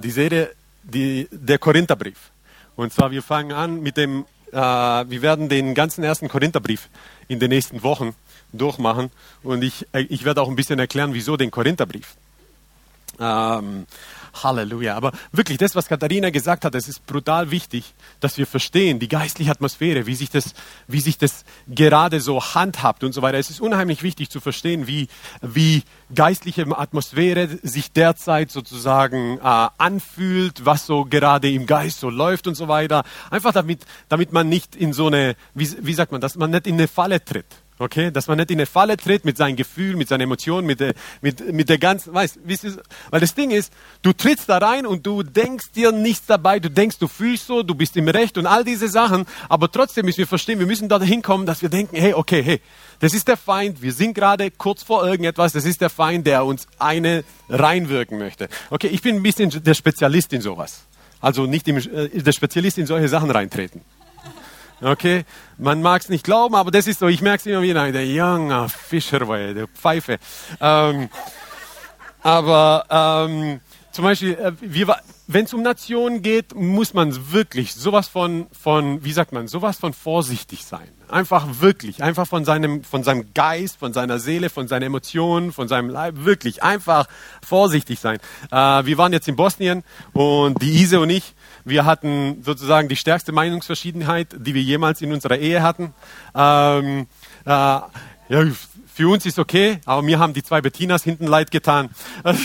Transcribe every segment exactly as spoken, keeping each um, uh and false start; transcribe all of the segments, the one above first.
die Serie, die, der Korintherbrief. Und zwar, wir fangen an mit dem, äh, wir werden den ganzen ersten Korintherbrief in den nächsten Wochen durchmachen. Und ich, ich werde auch ein bisschen erklären, wieso den Korintherbrief. Ähm, Halleluja. Aber wirklich, das, was Katharina gesagt hat, es ist brutal wichtig, dass wir verstehen, die geistliche Atmosphäre, wie sich das, wie sich das gerade so handhabt und so weiter. Es ist unheimlich wichtig zu verstehen, wie, wie geistliche Atmosphäre sich derzeit sozusagen äh, anfühlt, was so gerade im Geist so läuft und so weiter. Einfach damit, damit man nicht in so eine, wie, wie sagt man, dass man nicht in eine Falle tritt. Okay, dass man nicht in eine Falle tritt mit seinen Gefühlen, mit seinen Emotionen, mit der, mit, mit der ganzen, weißt, wisst ihr, weil das Ding ist, du trittst da rein und du denkst dir nichts dabei, du denkst, du fühlst so, du bist im Recht und all diese Sachen, aber trotzdem müssen wir verstehen, wir müssen da hinkommen, dass wir denken, hey, okay, hey, das ist der Feind, wir sind gerade kurz vor irgendetwas, das ist der Feind, der uns eine reinwirken möchte. Okay, ich bin ein bisschen der Spezialist in sowas, also nicht im, äh, der Spezialist in solche Sachen reintreten. Okay, man mag es nicht glauben, aber das ist so, ich merke es immer wieder, der junge Fischer, der Pfeife. Ähm, aber ähm, zum Beispiel, äh, wenn es um Nationen geht, muss man wirklich sowas von, von, wie sagt man, sowas von vorsichtig sein. Einfach wirklich, einfach von seinem, von seinem Geist, von seiner Seele, von seinen Emotionen, von seinem Leib, wirklich einfach vorsichtig sein. Äh, wir waren jetzt in Bosnien und die Ise und ich, wir hatten sozusagen die stärkste Meinungsverschiedenheit, die wir jemals in unserer Ehe hatten. Ähm, äh, ja, für uns ist okay, aber mir haben die zwei Bettinas hinten leid getan. Das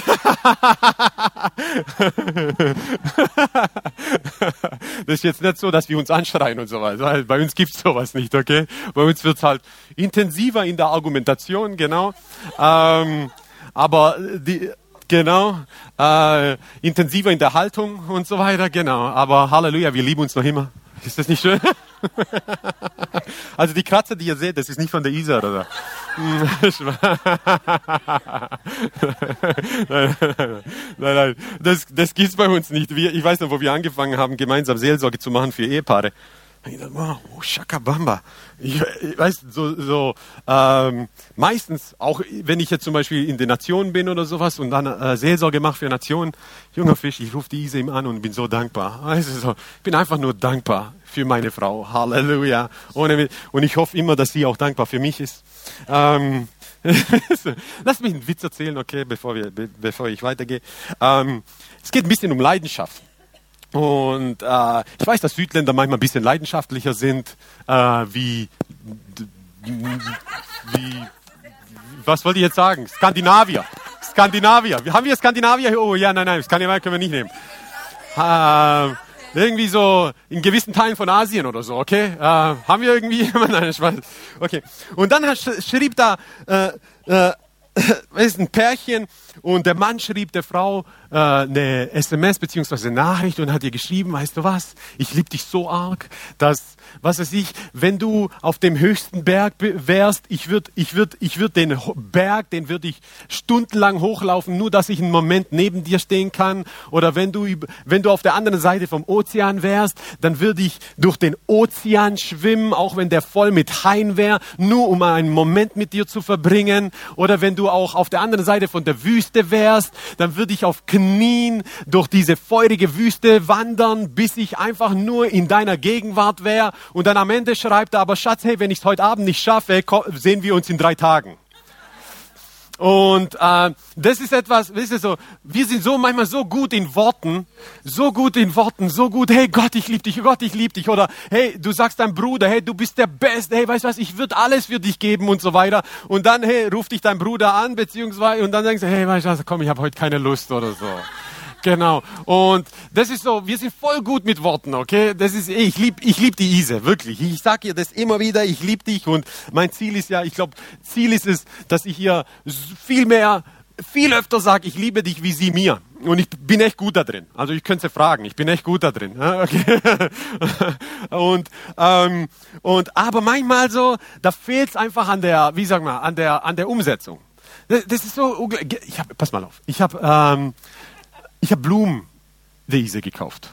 ist jetzt nicht so, dass wir uns anschreien und so weiter, weil bei uns gibt's sowas nicht, okay? Bei uns wird's halt intensiver in der Argumentation, genau. Ähm, aber die... Genau, äh, intensiver in der Haltung und so weiter, genau. Aber Halleluja, wir lieben uns noch immer. Ist das nicht schön? Also die Kratzer, die ihr seht, das ist nicht von der Isa, oder? Nein, nein, nein, das, das gibt's bei uns nicht. Wir, ich weiß noch, wo wir angefangen haben, gemeinsam Seelsorge zu machen für Ehepaare. Ich dachte, wow, oh, Shakabamba. Ich, ich weiß, so, so ähm, meistens, auch wenn ich jetzt zum Beispiel in den Nationen bin oder sowas und dann äh, Seelsorge mache für Nationen, junger Fisch, ich rufe die Ise ihm an und bin so dankbar. Also so, ich bin einfach nur dankbar für meine Frau. Halleluja. Ohne, und ich hoffe immer, dass sie auch dankbar für mich ist. Ähm, Lass mich einen Witz erzählen, okay, bevor, wir, be, bevor ich weitergehe. Ähm, es geht ein bisschen um Leidenschaft. Und äh, ich weiß, dass Südländer manchmal ein bisschen leidenschaftlicher sind, äh, wie, wie, was wollte ich jetzt sagen? Skandinavier. Skandinavier. Haben wir Skandinavier? Oh ja, nein, nein, Skandinavier können wir nicht nehmen. Äh, irgendwie so in gewissen Teilen von Asien oder so, okay? Äh, haben wir irgendwie? Nein, ich weiß. Okay. Und dann schrieb da, äh, äh, es ist ein Pärchen und der Mann schrieb der Frau äh, eine S M S bzw. Nachricht und hat ihr geschrieben, weißt du was, ich liebe dich so arg, dass, was weiß ich, wenn du auf dem höchsten Berg wärst, ich würde ich würd, ich würd den Berg, den würde ich stundenlang hochlaufen, nur dass ich einen Moment neben dir stehen kann. Oder wenn du, wenn du auf der anderen Seite vom Ozean wärst, dann würde ich durch den Ozean schwimmen, auch wenn der voll mit Haien wäre, nur um einen Moment mit dir zu verbringen. Oder wenn du auch auf der anderen Seite von der Wüste wärst, dann würde ich auf Knien durch diese feurige Wüste wandern, bis ich einfach nur in deiner Gegenwart wäre. Und dann am Ende schreibt er, aber Schatz, hey, wenn ich es heute Abend nicht schaffe, sehen wir uns in drei Tagen. Und äh, das ist etwas, wisst ihr so, wir sind so manchmal so gut in Worten, so gut in Worten, so gut, hey Gott, ich liebe dich, Gott, ich liebe dich. Oder hey, du sagst deinem Bruder, hey, du bist der Beste, hey, weißt du was, ich würde alles für dich geben und so weiter. Und dann, hey, ruft dich dein Bruder an, beziehungsweise, und dann denkst du, hey, weißt du was, komm, ich habe heute keine Lust oder so. Genau. Und das ist so, wir sind voll gut mit Worten, okay? Das ist, ich lieb, ich lieb die Ise, wirklich. Ich sag ihr das immer wieder, ich lieb dich und mein Ziel ist ja, ich glaube, Ziel ist es, dass ich ihr viel mehr, viel öfter sage, ich liebe dich wie sie mir. Und ich bin echt gut da drin. Also ich könnte sie fragen, ich bin echt gut da drin. Okay? und, ähm, und, aber manchmal so, da fehlt es einfach an der, wie sagen wir, an der, an der Umsetzung. Das, das ist so, ich hab, pass mal auf, ich habe, ähm, Ich habe Blumen der Ise gekauft.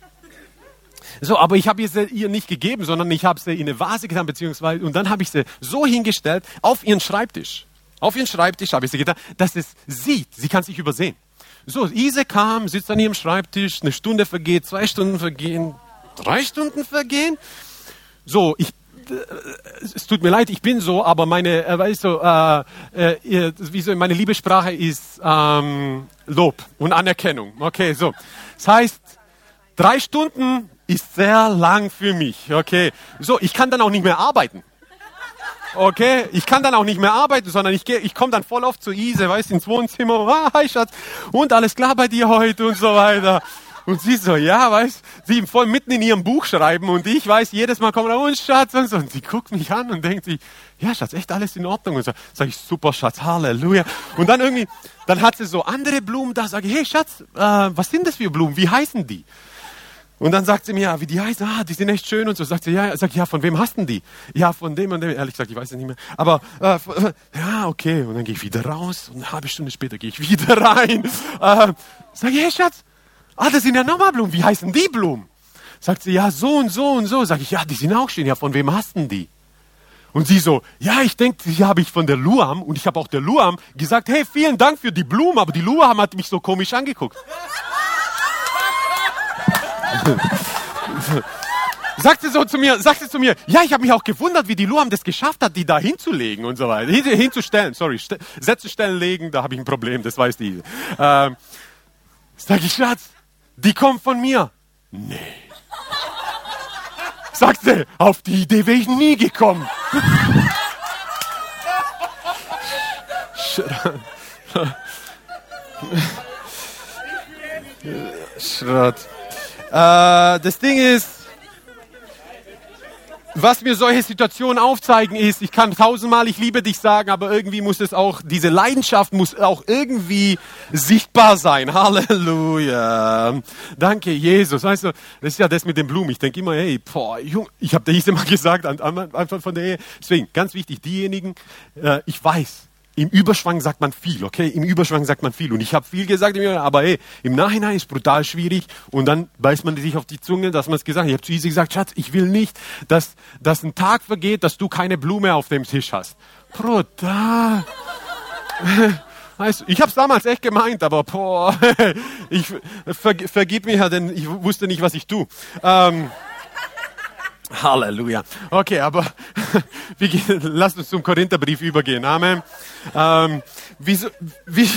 So, aber ich habe sie ihr nicht gegeben, sondern ich habe sie in eine Vase getan, beziehungsweise, und dann habe ich sie so hingestellt auf ihren Schreibtisch. Auf ihren Schreibtisch habe ich sie getan, dass es sieht. Sie kann sich übersehen. So, Ise kam, sitzt an ihrem Schreibtisch, eine Stunde vergeht, zwei Stunden vergehen, drei Stunden vergehen. So, ich, äh, es tut mir leid, ich bin so, aber meine, äh, weißt du, äh, äh, wie so, meine Liebessprache ist ähm, Lob und Anerkennung. Okay, so. Das heißt, drei Stunden ist sehr lang für mich. Okay, so, ich kann dann auch nicht mehr arbeiten. Okay, ich kann dann auch nicht mehr arbeiten, sondern ich gehe, ich komme dann voll oft zu Ise, weißt, ins Wohnzimmer, ah, hi Schatz, und alles klar bei dir heute und so weiter. Und sie so, ja, weißt, sie voll mitten in ihrem Buch schreiben und ich weiß, jedes Mal kommt da, und Schatz, und so. Und sie guckt mich an und denkt sich, ja Schatz, echt alles in Ordnung. Und so, sag ich, super Schatz, Halleluja. Und dann irgendwie, dann hat sie so andere Blumen da, sage ich, hey Schatz, äh, was sind das für Blumen, wie heißen die? Und dann sagt sie mir, ja, wie die heißen, ah, die sind echt schön und so. Sagt sie, ja, sag ich, ja, von wem hast denn die? Ja, von dem und dem. Ehrlich gesagt, ich weiß es nicht mehr. Aber, äh, von, ja, okay. Und dann gehe ich wieder raus und eine halbe Stunde später gehe ich wieder rein. Äh, sag ich, hey Schatz, ah, das sind ja nochmal Blumen. Wie heißen die Blumen? Sagt sie, ja, so und so und so. Sag ich, ja, die sind auch schön. Ja, von wem hast denn die? Und sie so, ja, ich denke, die habe ich von der Luam. Und ich habe auch der Luam gesagt, hey, vielen Dank für die Blumen. Aber die Luam hat mich so komisch angeguckt. Sagt sie so zu mir, sagt sie zu mir, ja, ich habe mich auch gewundert, wie die Luam das geschafft hat, die da hinzulegen und so weiter. Hin, hinzustellen, sorry, st- Sätze stellen, legen, da habe ich ein Problem, das weiß die. Ähm, sag ich, Schatz, die kommt von mir. Nee. Sagt sie, auf die Idee wäre ich nie gekommen. Schrott. Äh, das Ding ist, was mir solche Situationen aufzeigen ist, ich kann tausendmal ich liebe dich sagen, aber irgendwie muss es auch, diese Leidenschaft muss auch irgendwie sichtbar sein. Halleluja. Danke, Jesus. Weißt du, das ist ja das mit den Blumen. Ich denke immer, hey, boah, Junge, ich habe dir mal gesagt, an, an, Anfang von der Ehe. Deswegen, ganz wichtig, diejenigen, äh, ich weiß, im Überschwang sagt man viel, okay? Im Überschwang sagt man viel. Und ich habe viel gesagt, aber hey, im Nachhinein ist es brutal schwierig. Und dann beißt man sich auf die Zunge, dass man es gesagt hat. Ich habe zu Isi gesagt, Schatz, ich will nicht, dass, dass ein Tag vergeht, dass du keine Blume auf dem Tisch hast. Brutal. Weißt du, ich habe es damals echt gemeint, aber boah, ich ver, vergib mir, denn ich wusste nicht, was ich tue. Ähm, Halleluja. Okay, aber wir gehen, lasst uns zum Korintherbrief übergehen. Amen. Ähm, wieso, wie,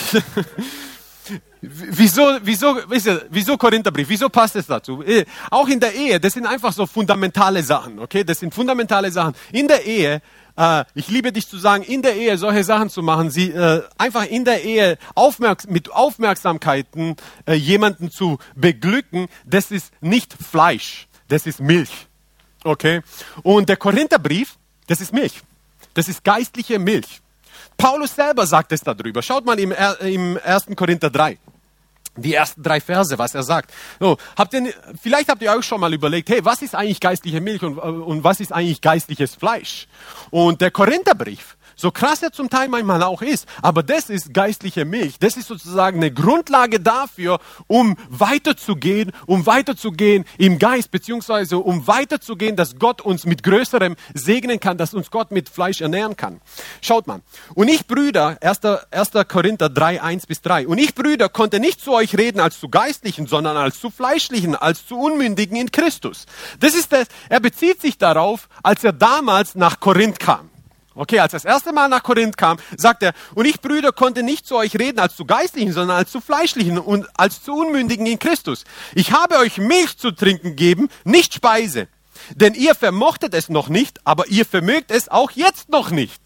wieso, wieso, wieso Korintherbrief? Wieso passt es dazu? Auch in der Ehe, das sind einfach so fundamentale Sachen, okay? Das sind fundamentale Sachen. In der Ehe, äh, ich liebe dich zu sagen, in der Ehe solche Sachen zu machen, sie äh, einfach in der Ehe aufmerks- mit Aufmerksamkeiten äh, jemanden zu beglücken, das ist nicht Fleisch, das ist Milch. Okay, und der Korintherbrief, das ist Milch. Das ist geistliche Milch. Paulus selber sagt es darüber. Schaut mal im, im ersten Korinther drei. Die ersten drei Verse, was er sagt. So, habt ihr, vielleicht habt ihr euch schon mal überlegt, hey, was ist eigentlich geistliche Milch und, und was ist eigentlich geistliches Fleisch? Und der Korintherbrief, so krass er zum Teil manchmal auch ist, aber das ist geistliche Milch. Das ist sozusagen eine Grundlage dafür, um weiterzugehen, um weiterzugehen im Geist, beziehungsweise um weiterzugehen, dass Gott uns mit Größerem segnen kann, dass uns Gott mit Fleisch ernähren kann. Schaut mal. Und ich, Brüder, erster Korinther drei, eins bis drei. Und ich, Brüder, konnte nicht zu euch reden als zu Geistlichen, sondern als zu Fleischlichen, als zu Unmündigen in Christus. Das ist das, er bezieht sich darauf, als er damals nach Korinth kam. Okay, als er das erste Mal nach Korinth kam, sagt er, und ich, Brüder, konnte nicht zu euch reden als zu Geistlichen, sondern als zu Fleischlichen und als zu Unmündigen in Christus. Ich habe euch Milch zu trinken gegeben, nicht Speise. Denn ihr vermochtet es noch nicht, aber ihr vermögt es auch jetzt noch nicht.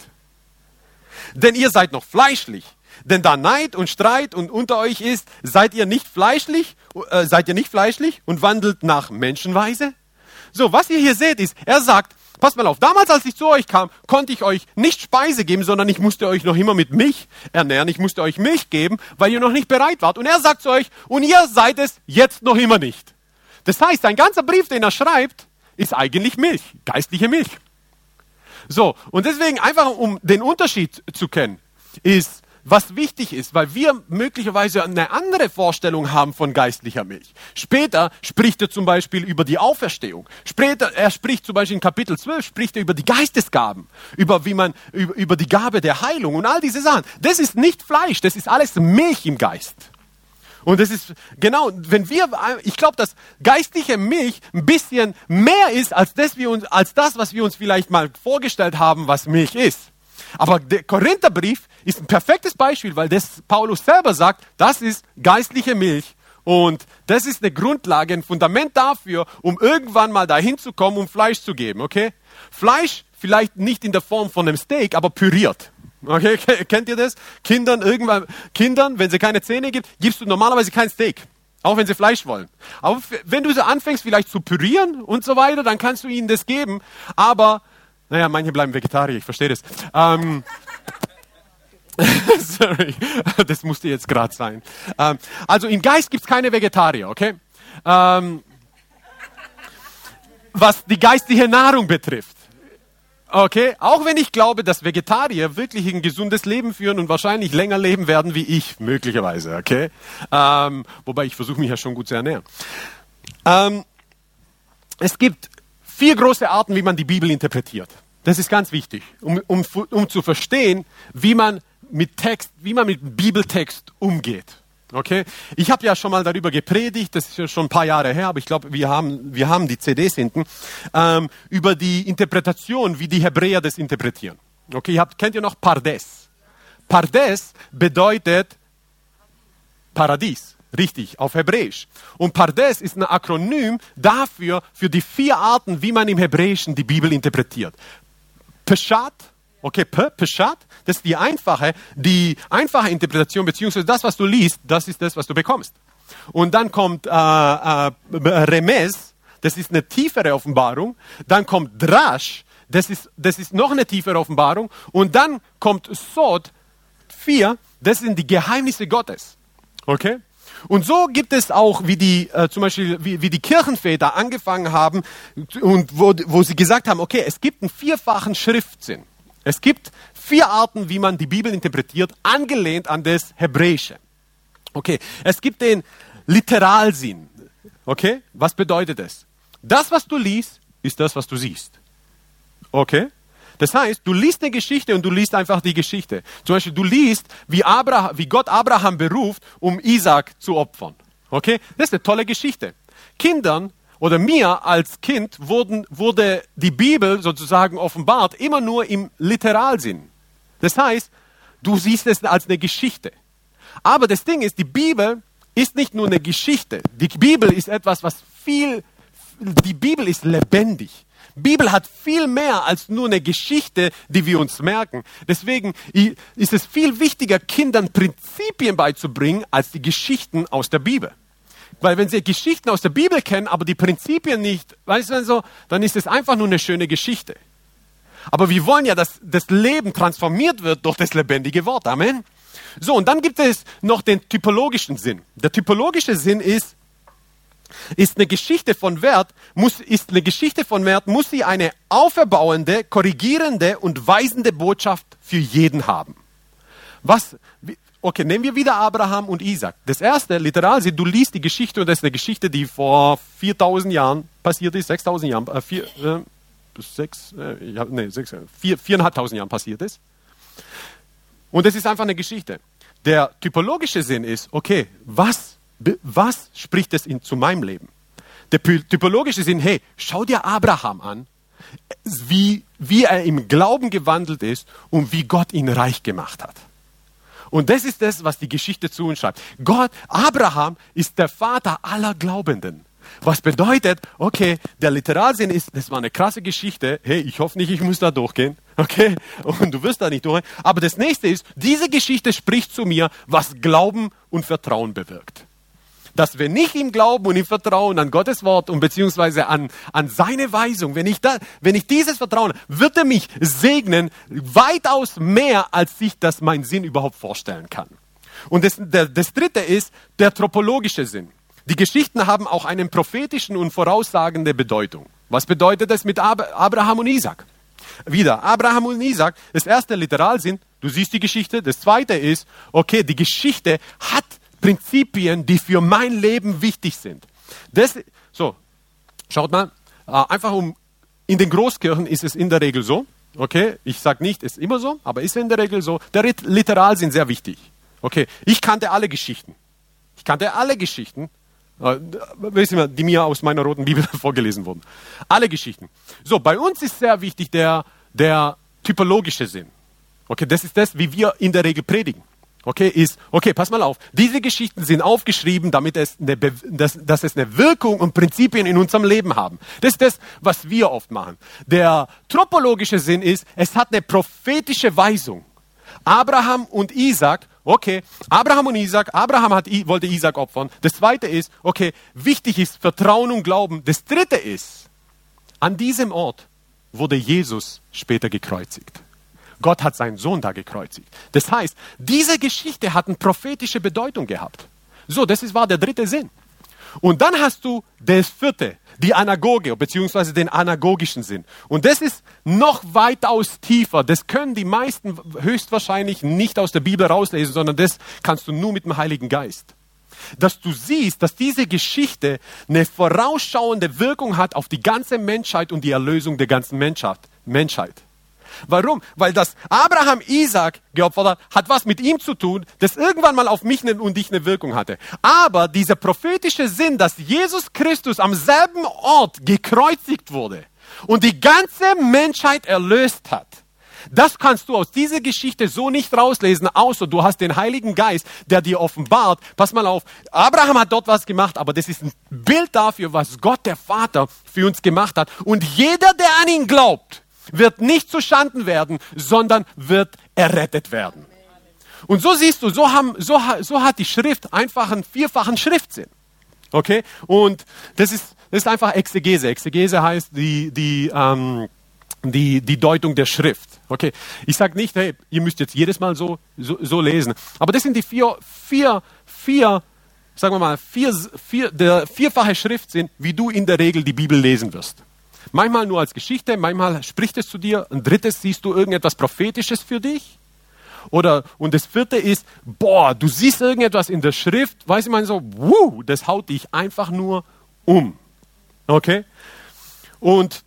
Denn ihr seid noch fleischlich. Denn da Neid und Streit und unter euch ist, seid ihr nicht fleischlich, äh, seid ihr nicht fleischlich und wandelt nach Menschenweise? So, was ihr hier seht ist, er sagt, passt mal auf, damals als ich zu euch kam, konnte ich euch nicht Speise geben, sondern ich musste euch noch immer mit Milch ernähren. Ich musste euch Milch geben, weil ihr noch nicht bereit wart. Und er sagt zu euch, und ihr seid es jetzt noch immer nicht. Das heißt, sein ganzer Brief, den er schreibt, ist eigentlich Milch, geistliche Milch. So, und deswegen einfach, um den Unterschied zu kennen, ist, was wichtig ist, weil wir möglicherweise eine andere Vorstellung haben von geistlicher Milch. Später spricht er zum Beispiel über die Auferstehung. Später, er spricht zum Beispiel in Kapitel zwölf, spricht er über die Geistesgaben, über wie man, über, über die Gabe der Heilung und all diese Sachen. Das ist nicht Fleisch, das ist alles Milch im Geist. Und das ist, genau, wenn wir, ich glaube, dass geistliche Milch ein bisschen mehr ist, als das, wir uns, als das, was wir uns vielleicht mal vorgestellt haben, was Milch ist. Aber der Korintherbrief ist ein perfektes Beispiel, weil das Paulus selber sagt, das ist geistliche Milch. Und das ist eine Grundlage, ein Fundament dafür, um irgendwann mal dahin zu kommen, um Fleisch zu geben, okay? Fleisch vielleicht nicht in der Form von einem Steak, aber püriert. Okay, kennt ihr das? Kindern irgendwann, Kindern, wenn sie keine Zähne gibt, gibst du normalerweise kein Steak. Auch wenn sie Fleisch wollen. Aber wenn du sie anfängst vielleicht zu pürieren und so weiter, dann kannst du ihnen das geben. Aber, naja, manche bleiben Vegetarier, ich verstehe das. Ähm, sorry, das musste jetzt gerade sein. Ähm, also im Geist gibt es keine Vegetarier, okay? Ähm, was die geistige Nahrung betrifft. Okay, auch wenn ich glaube, dass Vegetarier wirklich ein gesundes Leben führen und wahrscheinlich länger leben werden wie ich, möglicherweise, okay? Ähm, wobei ich versuche mich ja schon gut zu ernähren. Ähm, es gibt vier große Arten, wie man die Bibel interpretiert. Das ist ganz wichtig, um, um, um zu verstehen, wie man mit Text, wie man mit Bibeltext umgeht. Okay, ich habe ja schon mal darüber gepredigt, das ist ja schon ein paar Jahre her, aber ich glaube, wir haben, wir haben die C Ds hinten, ähm, über die Interpretation, wie die Hebräer das interpretieren. Okay, ihr habt, kennt ihr noch Pardes? Pardes bedeutet Paradies, richtig, auf Hebräisch. Und Pardes ist ein Akronym dafür, für die vier Arten, wie man im Hebräischen die Bibel interpretiert. Peshat, okay, P, Peshat, das ist die einfache, die einfache Interpretation, beziehungsweise das, was du liest, das ist das, was du bekommst. Und dann kommt äh, äh, Remes, das ist eine tiefere Offenbarung. Dann kommt Drash, das ist, das ist noch eine tiefere Offenbarung. Und dann kommt Sod, vier, das sind die Geheimnisse Gottes. Okay? Und so gibt es auch, wie die, äh, zum Beispiel, wie, wie die Kirchenväter angefangen haben und wo, wo sie gesagt haben, okay, es gibt einen vierfachen Schriftsinn. Es gibt vier Arten, wie man die Bibel interpretiert, angelehnt an das Hebräische. Okay, es gibt den Literalsinn. Okay, was bedeutet das? Das, was du liest, ist das, was du siehst. Okay, das heißt, du liest eine Geschichte und du liest einfach die Geschichte. Zum Beispiel, du liest, wie, Abraham, wie Gott Abraham beruft, um Isaac zu opfern. Okay, das ist eine tolle Geschichte. Kindern oder mir als Kind wurden, wurde die Bibel sozusagen offenbart, immer nur im Literalsinn. Das heißt, du siehst es als eine Geschichte. Aber das Ding ist, die Bibel ist nicht nur eine Geschichte. Die Bibel ist etwas, was viel, die Bibel ist lebendig. Die Bibel hat viel mehr als nur eine Geschichte, die wir uns merken. Deswegen ist es viel wichtiger, Kindern Prinzipien beizubringen, als die Geschichten aus der Bibel. Weil wenn sie Geschichten aus der Bibel kennen, aber die Prinzipien nicht, weißt du, so, dann ist es einfach nur eine schöne Geschichte. Aber wir wollen ja, dass das Leben transformiert wird durch das lebendige Wort. Amen. So, und dann gibt es noch den typologischen Sinn. Der typologische Sinn ist, ist eine Geschichte von Wert, muss, ist eine Geschichte von Wert, muss sie eine auferbauende, korrigierende und weisende Botschaft für jeden haben. Was, okay, nehmen wir wieder Abraham und Isaac. Das erste, literal, du liest die Geschichte und das ist eine Geschichte, die vor viertausend Jahren passiert ist, sechstausend Jahren, äh, vier, äh, sechs, äh, ja, nee, sechs, vier, viereinhalbtausend Jahren passiert ist. Und es ist einfach eine Geschichte. Der typologische Sinn ist, okay, was, was spricht es in, zu meinem Leben? Der typologische Sinn, hey, schau dir Abraham an, wie, wie er im Glauben gewandelt ist und wie Gott ihn reich gemacht hat. Und das ist das, was die Geschichte zu uns schreibt. Gott, Abraham ist der Vater aller Glaubenden. Was bedeutet, okay, der Literalsinn ist, das war eine krasse Geschichte. Hey, ich hoffe nicht, ich muss da durchgehen. Okay? Und du wirst da nicht durch. Aber das nächste ist, diese Geschichte spricht zu mir, was Glauben und Vertrauen bewirkt. Dass wenn ich ihm glauben und ihm vertrauen an Gottes Wort und beziehungsweise an, an seine Weisung, wenn ich, da, wenn ich dieses Vertrauen, wird er mich segnen, weitaus mehr, als sich das mein Sinn überhaupt vorstellen kann. Und das, der, das dritte ist der tropologische Sinn. Die Geschichten haben auch eine prophetische und voraussagende Bedeutung. Was bedeutet das mit Ab- Abraham und Isaac? Wieder, Abraham und Isaac, das erste Literalsinn, du siehst die Geschichte. Das zweite ist, okay, die Geschichte hat Prinzipien, die für mein Leben wichtig sind. Das, so, schaut mal, einfach um, in den Großkirchen ist es in der Regel so, okay, ich sage nicht, es ist immer so, aber ist in der Regel so, der Literalsinn sehr wichtig. Okay, ich kannte alle Geschichten. Ich kannte alle Geschichten, äh, wissen wir, die mir aus meiner roten Bibel vorgelesen wurden. Alle Geschichten. So, bei uns ist sehr wichtig der, der typologische Sinn. Okay, das ist das, wie wir in der Regel predigen. Okay, ist, okay, pass mal auf. Diese Geschichten sind aufgeschrieben, damit es eine, dass, dass es eine Wirkung und Prinzipien in unserem Leben haben. Das ist das, was wir oft machen. Der tropologische Sinn ist, es hat eine prophetische Weisung. Abraham und Isaac, okay, Abraham und Isaac, Abraham hat, wollte Isaac opfern. Das zweite ist, okay, wichtig ist Vertrauen und Glauben. Das dritte ist, an diesem Ort wurde Jesus später gekreuzigt. Gott hat seinen Sohn da gekreuzigt. Das heißt, diese Geschichte hat eine prophetische Bedeutung gehabt. So, das ist, war der dritte Sinn. Und dann hast du das vierte, die Anagoge, beziehungsweise den anagogischen Sinn. Und das ist noch weitaus tiefer. Das können die meisten höchstwahrscheinlich nicht aus der Bibel rauslesen, sondern das kannst du nur mit dem Heiligen Geist. Dass du siehst, dass diese Geschichte eine vorausschauende Wirkung hat auf die ganze Menschheit und die Erlösung der ganzen Menschheit. Menschheit. Warum? Weil das Abraham Isaac geopfert hat, hat was mit ihm zu tun, das irgendwann mal auf mich und dich eine Wirkung hatte. Aber dieser prophetische Sinn, dass Jesus Christus am selben Ort gekreuzigt wurde und die ganze Menschheit erlöst hat, das kannst du aus dieser Geschichte so nicht rauslesen, außer du hast den Heiligen Geist, der dir offenbart. Pass mal auf, Abraham hat dort was gemacht, aber das ist ein Bild dafür, was Gott, der Vater, für uns gemacht hat. Und jeder, der an ihn glaubt, wird nicht zu Schanden werden, sondern wird errettet werden. Und so siehst du, so, haben, so, so hat die Schrift einfach einen vierfachen Schriftsinn. Okay? Und das ist, das ist einfach Exegese. Exegese heißt die, die, ähm, die, die Deutung der Schrift. Okay? Ich sage nicht, hey, ihr müsst jetzt jedes Mal so, so, so lesen. Aber das sind die vier, vier, vier, sagen wir mal, vier, vier, der vierfache Schriftsinn, wie du in der Regel die Bibel lesen wirst. Manchmal nur als Geschichte, manchmal spricht es zu dir. Ein drittes siehst du irgendetwas Prophetisches für dich. Oder, und das vierte ist, boah, du siehst irgendetwas in der Schrift, weiß ich mal so, wuh, das haut dich einfach nur um. Okay? Und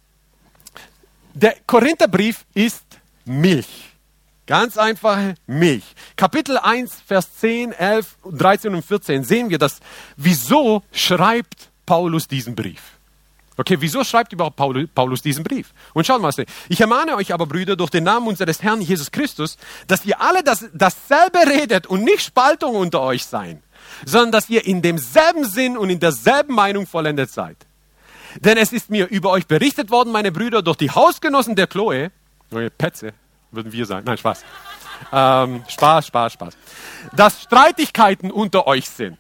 der Korintherbrief ist Milch. Ganz einfache Milch. Kapitel eins, Vers zehn, elf, dreizehn und vierzehn sehen wir das. Wieso schreibt Paulus diesen Brief? Okay, wieso schreibt überhaupt Paulus diesen Brief? Und schaut mal, ich ermahne euch aber, Brüder, durch den Namen unseres Herrn Jesus Christus, dass ihr alle das, dasselbe redet und nicht Spaltung unter euch sein, sondern dass ihr in demselben Sinn und in derselben Meinung vollendet seid. Denn es ist mir über euch berichtet worden, meine Brüder, durch die Hausgenossen der Chloe, Petze, würden wir sagen, nein, Spaß, ähm, Spaß, Spaß, Spaß, dass Streitigkeiten unter euch sind.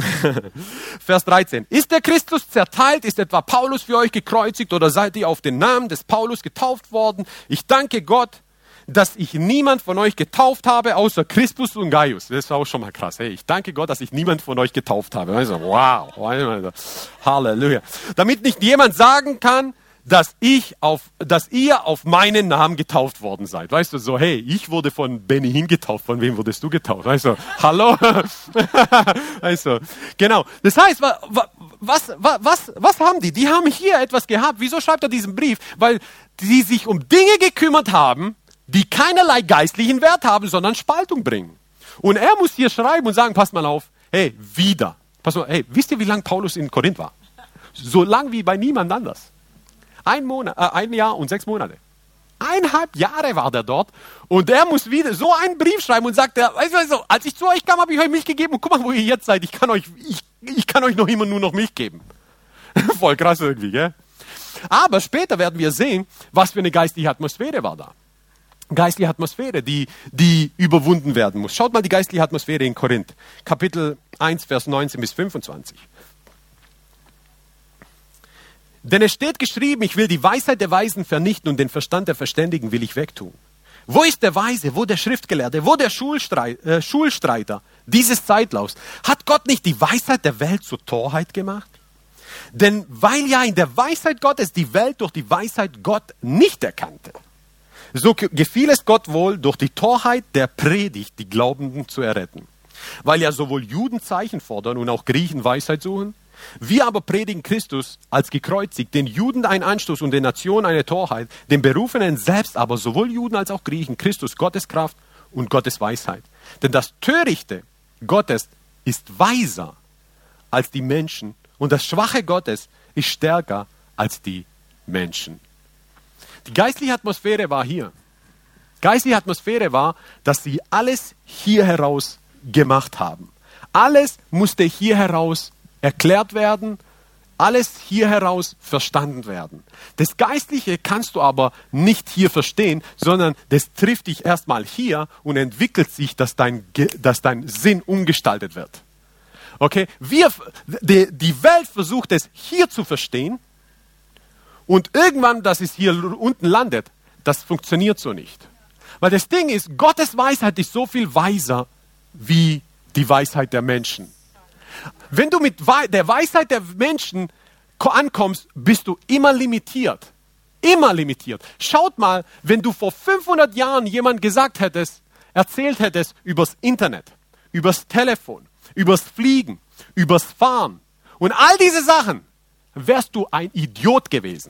Vers dreizehn. Ist der Christus zerteilt? Ist etwa Paulus für euch gekreuzigt oder seid ihr auf den Namen des Paulus getauft worden? Ich danke Gott, dass ich niemand von euch getauft habe, außer Crispus und Gaius. Das ist auch schon mal krass. Hey, ich danke Gott, dass ich niemand von euch getauft habe. Also, wow. Halleluja. Damit nicht jemand sagen kann, dass ich auf, dass ihr auf meinen Namen getauft worden seid. Weißt du, so, hey, ich wurde von Benny hingetauft. Von wem wurdest du getauft? Weißt du, hallo? Weißt du, genau. Das heißt, was, was, was, was haben die? Die haben hier etwas gehabt. Wieso schreibt er diesen Brief? Weil die sich um Dinge gekümmert haben, die keinerlei geistlichen Wert haben, sondern Spaltung bringen. Und er muss hier schreiben und sagen, passt mal auf, hey, wieder. Pass mal, hey, wisst ihr, wie lange Paulus in Korinth war? So lang wie bei niemand anders. Ein Monat, äh, ein Jahr und sechs Monate. Eineinhalb Jahre war der dort und er muss wieder so einen Brief schreiben und sagt, er, weißt du, als ich zu euch kam, habe ich euch Milch gegeben und guck mal, wo ihr jetzt seid. Ich kann euch, ich, ich kann euch noch immer nur noch Milch geben. Voll krass irgendwie, gell? Aber später werden wir sehen, was für eine geistliche Atmosphäre war da. Geistliche Atmosphäre, die, die überwunden werden muss. Schaut mal die geistliche Atmosphäre in Korinth. Kapitel eins, Vers neunzehn bis fünfundzwanzig. Denn es steht geschrieben, ich will die Weisheit der Weisen vernichten und den Verstand der Verständigen will ich wegtun. Wo ist der Weise, wo der Schriftgelehrte, wo der Schulstreit, äh, Schulstreiter dieses Zeitlaufs? Hat Gott nicht die Weisheit der Welt zur Torheit gemacht? Denn weil ja in der Weisheit Gottes die Welt durch die Weisheit Gott nicht erkannte, so gefiel es Gott wohl, durch die Torheit der Predigt die Glaubenden zu erretten. Weil ja sowohl Juden Zeichen fordern und auch Griechen Weisheit suchen, wir aber predigen Christus als gekreuzigt, den Juden ein Anstoß und den Nationen eine Torheit, den Berufenen selbst aber, sowohl Juden als auch Griechen, Christus Gottes Kraft und Gottes Weisheit. Denn das Törichte Gottes ist weiser als die Menschen und das Schwache Gottes ist stärker als die Menschen. Die geistliche Atmosphäre war hier. Geistliche Atmosphäre war, dass sie alles hier heraus gemacht haben. Alles musste hier heraus erklärt werden, alles hier heraus verstanden werden. Das Geistliche kannst du aber nicht hier verstehen, sondern das trifft dich erstmal hier und entwickelt sich, dass dein, dass dein Sinn umgestaltet wird. Okay? Wir, die, die Welt versucht es hier zu verstehen und irgendwann, dass es hier unten landet, das funktioniert so nicht. Weil das Ding ist, Gottes Weisheit ist so viel weiser wie die Weisheit der Menschen. Wenn du mit der Weisheit der Menschen ankommst, bist du immer limitiert. Immer limitiert. Schaut mal, wenn du vor fünfhundert Jahren jemand gesagt hättest, erzählt hättest übers Internet, übers Telefon, übers Fliegen, übers Fahren und all diese Sachen, wärst du ein Idiot gewesen.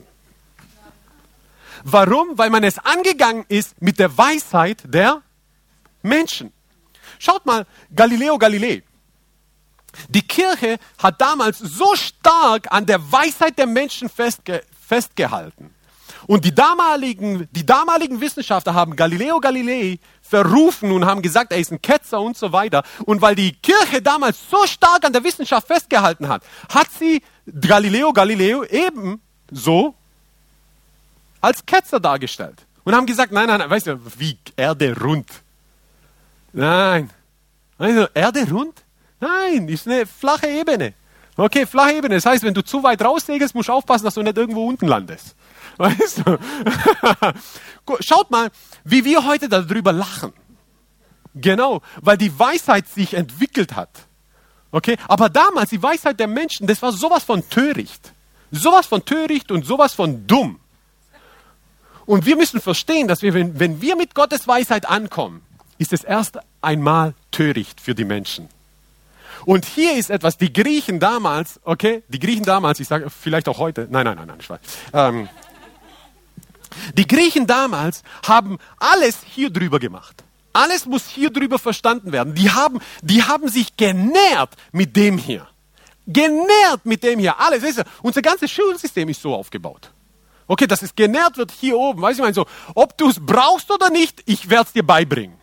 Warum? Weil man es angegangen ist mit der Weisheit der Menschen. Schaut mal, Galileo Galilei. Die Kirche hat damals so stark an der Weisheit der Menschen festge- festgehalten. Und die damaligen, die damaligen Wissenschaftler haben Galileo Galilei verrufen und haben gesagt, er ist ein Ketzer und so weiter. Und weil die Kirche damals so stark an der Wissenschaft festgehalten hat, hat sie Galileo Galilei ebenso als Ketzer dargestellt. Und haben gesagt, nein, nein, nein, weißt du, wie Erde rund. Nein. Also, Erde rund? Nein, ist eine flache Ebene. Okay, flache Ebene. Das heißt, wenn du zu weit raussegelst, musst du aufpassen, dass du nicht irgendwo unten landest. Weißt du? Schaut mal, wie wir heute darüber lachen. Genau, weil die Weisheit sich entwickelt hat. Okay, aber damals, die Weisheit der Menschen, das war sowas von töricht. Sowas von töricht und sowas von dumm. Und wir müssen verstehen, dass wir, wenn, wenn wir mit Gottes Weisheit ankommen, ist es erst einmal töricht für die Menschen. Und hier ist etwas, die Griechen damals, okay, die Griechen damals, ich sage vielleicht auch heute, nein, nein, nein, nein, ich weiß. Ähm, die Griechen damals haben alles hier drüber gemacht. Alles muss hier drüber verstanden werden. Die haben, die haben sich genährt mit dem hier. Genährt mit dem hier. Alles, weißt du, unser ganzes Schulsystem ist so aufgebaut. Okay, dass es genährt wird hier oben. Weißt du, ich meine so, ob du es brauchst oder nicht, ich werde es dir beibringen.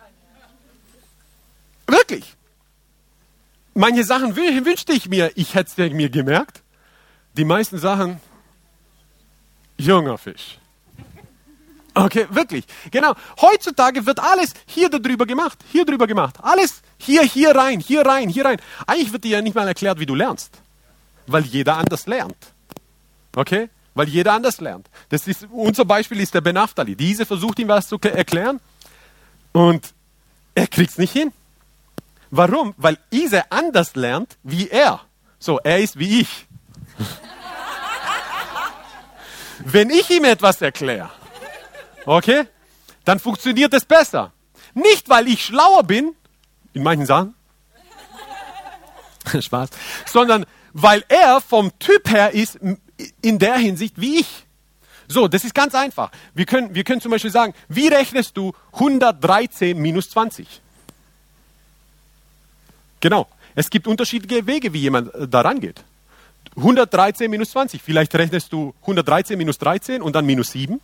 Wirklich. Manche Sachen wünschte ich mir, ich hätte es mir gemerkt. Die meisten Sachen, junger Fisch. Okay, wirklich. Genau. Heutzutage wird alles hier drüber gemacht, hier drüber gemacht. Alles hier, hier rein, hier rein, hier rein. Eigentlich wird dir ja nicht mal erklärt, wie du lernst. Weil jeder anders lernt. Okay? Weil jeder anders lernt. Das ist, unser Beispiel ist der Ben Naftali. Diese versucht ihm was zu erklären und er kriegt es nicht hin. Warum? Weil Ise anders lernt wie er. So, er ist wie ich. Wenn ich ihm etwas erkläre, okay, dann funktioniert es besser. Nicht, weil ich schlauer bin, in manchen Sachen, Spaß, sondern weil er vom Typ her ist in der Hinsicht wie ich. So, das ist ganz einfach. Wir können, wir können zum Beispiel sagen, wie rechnest du hundertdreizehn minus zwanzig? Genau. Es gibt unterschiedliche Wege, wie jemand daran geht. hundertdreizehn minus zwanzig. Vielleicht rechnest du hundertdreizehn minus dreizehn und dann minus sieben.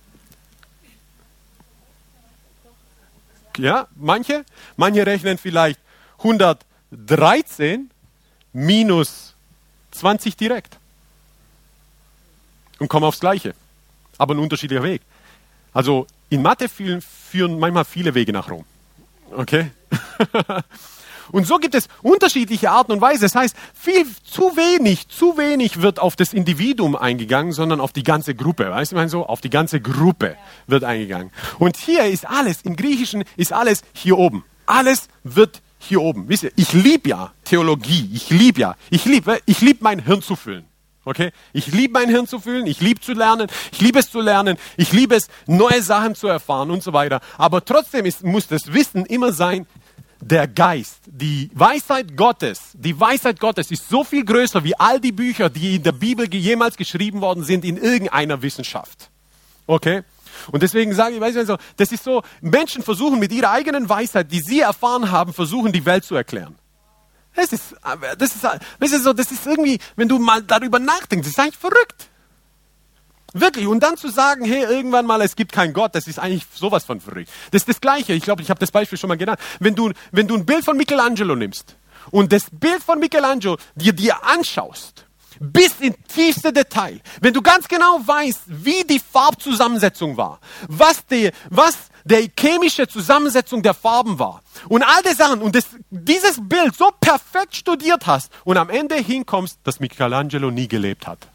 Ja, manche. Manche rechnen vielleicht hundertdreizehn minus zwanzig direkt. Und kommen aufs Gleiche. Aber ein unterschiedlicher Weg. Also in Mathe führen, führen manchmal viele Wege nach Rom. Okay? Und so gibt es unterschiedliche Arten und Weisen. Das heißt, viel zu wenig, zu wenig wird auf das Individuum eingegangen, sondern auf die ganze Gruppe. Weißt du, ich meine so, auf die ganze Gruppe wird eingegangen. Und hier ist alles, im Griechischen ist alles hier oben. Alles wird hier oben. Wisst ihr, ich liebe ja Theologie. Ich liebe ja, ich liebe, ich liebe mein Hirn zu füllen. Okay? Ich liebe mein Hirn zu füllen, ich liebe zu lernen, ich liebe es zu lernen, ich liebe es, neue Sachen zu erfahren und so weiter. Aber trotzdem ist, muss das Wissen immer sein, der Geist, die Weisheit Gottes, die Weisheit Gottes ist so viel größer wie all die Bücher, die in der Bibel jemals geschrieben worden sind in irgendeiner Wissenschaft. Okay? Und deswegen sage ich, weißt du, das ist so, Menschen versuchen mit ihrer eigenen Weisheit, die sie erfahren haben, versuchen die Welt zu erklären. Das ist, das ist, das ist so, das ist irgendwie, wenn du mal darüber nachdenkst, das ist eigentlich verrückt. Wirklich. Und dann zu sagen, hey, irgendwann mal, es gibt keinen Gott, das ist eigentlich sowas von verrückt. Das ist das Gleiche. Ich glaube, ich habe das Beispiel schon mal genannt. Wenn du, wenn du ein Bild von Michelangelo nimmst und das Bild von Michelangelo dir, dir anschaust, bis in tiefste Detail, wenn du ganz genau weißt, wie die Farbzusammensetzung war, was die, was der chemische Zusammensetzung der Farben war und all die Sachen und das, dieses Bild so perfekt studiert hast und am Ende hinkommst, dass Michelangelo nie gelebt hat.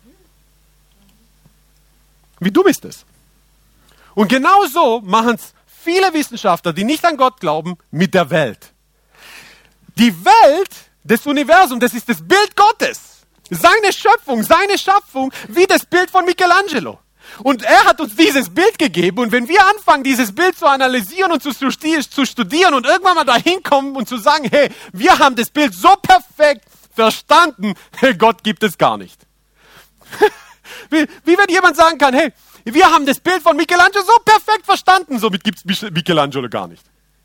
Wie dumm ist es? Und genau so machen es viele Wissenschaftler, die nicht an Gott glauben, mit der Welt. Die Welt, das Universum, das ist das Bild Gottes. Seine Schöpfung, seine Schaffung, wie das Bild von Michelangelo. Und er hat uns dieses Bild gegeben und wenn wir anfangen, dieses Bild zu analysieren und zu studieren und irgendwann mal dahin kommen und zu sagen, hey, wir haben das Bild so perfekt verstanden, Gott gibt es gar nicht. Wie, wie wenn jemand sagen kann, hey, wir haben das Bild von Michelangelo so perfekt verstanden, somit gibt es Michelangelo gar nicht.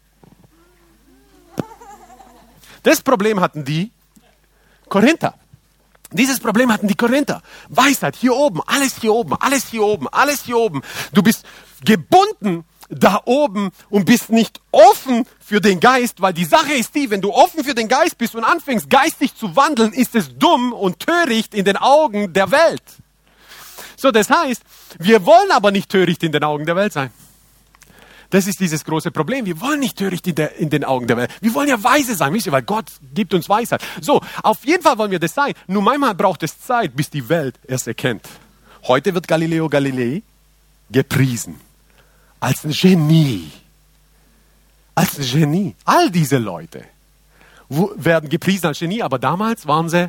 Das Problem hatten die Korinther. Dieses Problem hatten die Korinther. Weisheit, hier oben, alles hier oben, alles hier oben, alles hier oben. Du bist gebunden da oben und bist nicht offen für den Geist, weil die Sache ist die, wenn du offen für den Geist bist und anfängst geistig zu wandeln, ist es dumm und töricht in den Augen der Welt. So, das heißt, wir wollen aber nicht töricht in den Augen der Welt sein. Das ist dieses große Problem. Wir wollen nicht töricht in, der, in den Augen der Welt. Wir wollen ja weise sein, wisst ihr, weil Gott gibt uns Weisheit. So, auf jeden Fall wollen wir das sein. Nur manchmal braucht es Zeit, bis die Welt es erkennt. Heute wird Galileo Galilei gepriesen. Als ein Genie. Als ein Genie. All diese Leute werden gepriesen als Genie, aber damals waren sie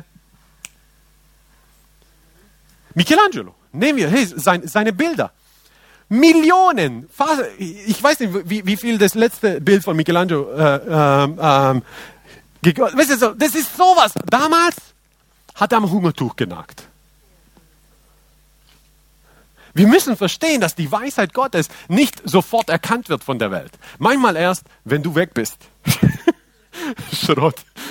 Michelangelo. Nehmen wir hey, sein, seine Bilder. Millionen, fast, ich weiß nicht, wie, wie viel das letzte Bild von Michelangelo, äh, ähm, äh, weißt du, so, das ist sowas. Damals hat er am Hungertuch genagt. Wir müssen verstehen, dass die Weisheit Gottes nicht sofort erkannt wird von der Welt. Manchmal erst, wenn du weg bist. Schrott.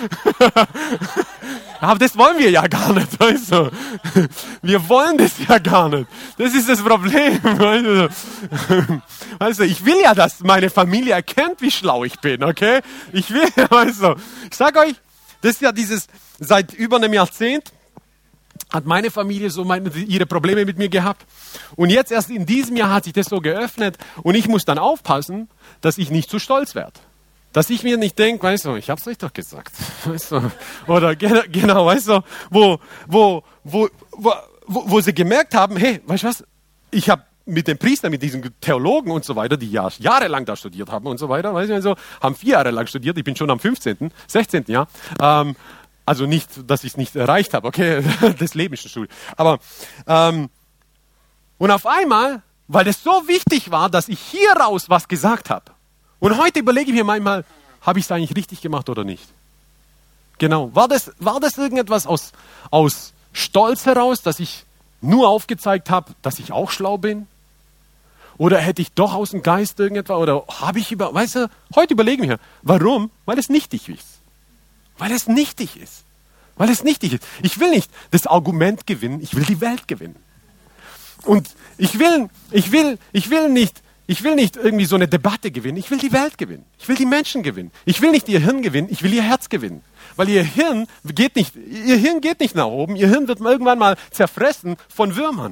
Aber das wollen wir ja gar nicht, weißt du. Wir wollen das ja gar nicht. Das ist das Problem, weißt du. Weißt du, ich will ja, dass meine Familie erkennt, wie schlau ich bin, okay? Ich will ja, weißt du. Ich sag euch, das ist ja dieses, seit über einem Jahrzehnt hat meine Familie so meine, ihre Probleme mit mir gehabt. Und jetzt erst in diesem Jahr hat sich das so geöffnet und ich muss dann aufpassen, dass ich nicht zu stolz werde. Dass ich mir nicht denke, weißt du, ich hab's euch doch gesagt. Weißt du, oder genau, weißt du, wo, wo, wo, wo, wo sie gemerkt haben, hey, weißt du was, ich habe mit dem Priester, mit diesen Theologen und so weiter, die ja jahrelang da studiert haben und so weiter, weißt du, also, haben vier Jahre lang studiert, ich bin schon am fünfzehnten, sechzehnten Jahr, ähm, also nicht, dass ich es nicht erreicht habe, okay, das Leben ist eine Schule. Aber, ähm, und auf einmal, weil das so wichtig war, dass ich hier raus was gesagt habe, und heute überlege ich mir manchmal, habe ich es eigentlich richtig gemacht oder nicht? Genau. War das, war das irgendetwas aus, aus Stolz heraus, dass ich nur aufgezeigt habe, dass ich auch schlau bin? Oder hätte ich doch aus dem Geist irgendetwas? Oder habe ich über, weißt du, heute überlege ich mir, warum? Weil es nichtig ist. Weil es nichtig ist. Weil es nichtig ist. Ich will nicht das Argument gewinnen, ich will die Welt gewinnen. Und ich will, ich will, ich will nicht, Ich will nicht irgendwie so eine Debatte gewinnen, ich will die Welt gewinnen. Ich will die Menschen gewinnen. Ich will nicht ihr Hirn gewinnen, ich will ihr Herz gewinnen. Weil ihr Hirn geht nicht, ihr Hirn geht nicht nach oben, ihr Hirn wird irgendwann mal zerfressen von Würmern.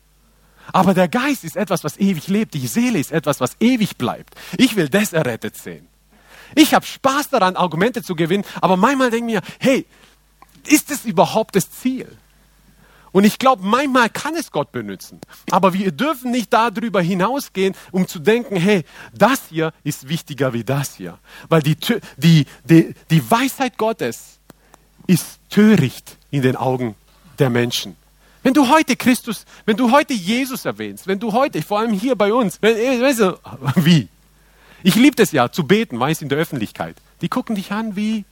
Aber der Geist ist etwas, was ewig lebt, die Seele ist etwas, was ewig bleibt. Ich will das errettet sehen. Ich habe Spaß daran, Argumente zu gewinnen, aber manchmal denke ich mir, hey, ist das überhaupt das Ziel? Und ich glaube, manchmal kann es Gott benutzen. Aber wir dürfen nicht darüber hinausgehen, um zu denken, hey, das hier ist wichtiger wie das hier. Weil die, die, die, die Weisheit Gottes ist töricht in den Augen der Menschen. Wenn du heute Christus, wenn du heute Jesus erwähnst, wenn du heute, vor allem hier bei uns, wenn, weißt du, wie? Ich liebe das ja, zu beten, weißt du, in der Öffentlichkeit. Die gucken dich an wie,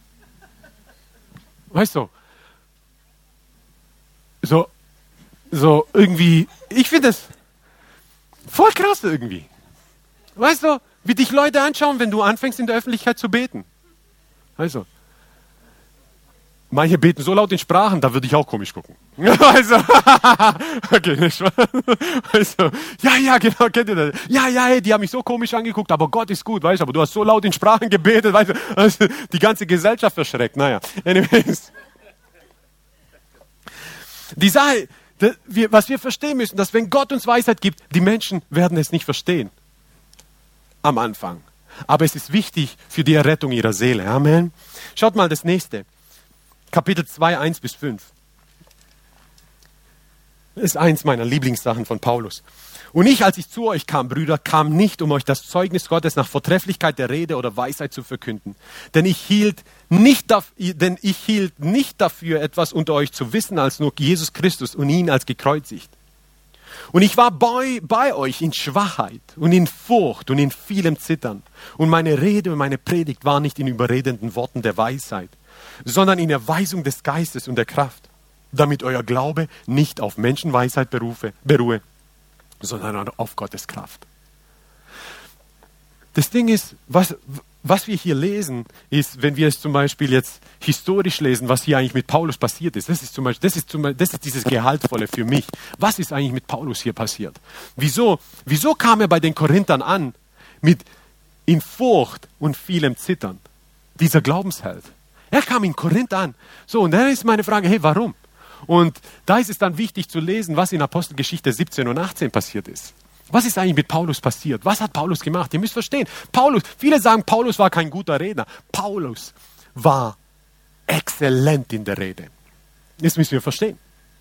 weißt du, So, so irgendwie, ich finde das voll krass irgendwie. Weißt du, wie dich Leute anschauen, wenn du anfängst in der Öffentlichkeit zu beten. Also, Manche beten so laut in Sprachen, da würde ich auch komisch gucken. Also, okay, nicht wahr? Also, ja, ja, genau, kennt ihr das? Ja, ja, hey, die haben mich so komisch angeguckt, aber Gott ist gut, weißt du, aber du hast so laut in Sprachen gebetet, weißt du, also, die ganze Gesellschaft verschreckt, naja, anyways. Die Sache, was wir verstehen müssen, dass wenn Gott uns Weisheit gibt, die Menschen werden es nicht verstehen. Am Anfang. Aber es ist wichtig für die Errettung ihrer Seele. Amen. Schaut mal das nächste. Kapitel zwei, eins bis fünf. Das ist eins meiner Lieblingssachen von Paulus. Und ich, als ich zu euch kam, Brüder, kam nicht, um euch das Zeugnis Gottes nach Vortrefflichkeit der Rede oder Weisheit zu verkünden. Denn ich hielt nicht, dafür, denn ich hielt nicht dafür, etwas unter euch zu wissen, als nur Jesus Christus und ihn als gekreuzigt. Und ich war bei, bei euch in Schwachheit und in Furcht und in vielem Zittern. Und meine Rede und meine Predigt war nicht in überredenden Worten der Weisheit, sondern in Erweisung des Geistes und der Kraft, damit euer Glaube nicht auf Menschenweisheit berufe, beruhe, sondern auf Gottes Kraft. Das Ding ist, was, was wir hier lesen, ist, wenn wir es zum Beispiel jetzt historisch lesen, was hier eigentlich mit Paulus passiert ist. Das ist zum Beispiel, das ist zum Beispiel, das ist dieses Gehaltvolle für mich. Was ist eigentlich mit Paulus hier passiert? Wieso, wieso kam er bei den Korinthern an mit in Furcht und vielem Zittern? Dieser Glaubensheld. Er kam in Korinth an. So, und dann ist meine Frage, hey, warum? Und da ist es dann wichtig zu lesen, was in Apostelgeschichte siebzehn und achtzehn passiert ist. Was ist eigentlich mit Paulus passiert? Was hat Paulus gemacht? Ihr müsst verstehen, Paulus, viele sagen, Paulus war kein guter Redner. Paulus war exzellent in der Rede. Das müssen wir verstehen.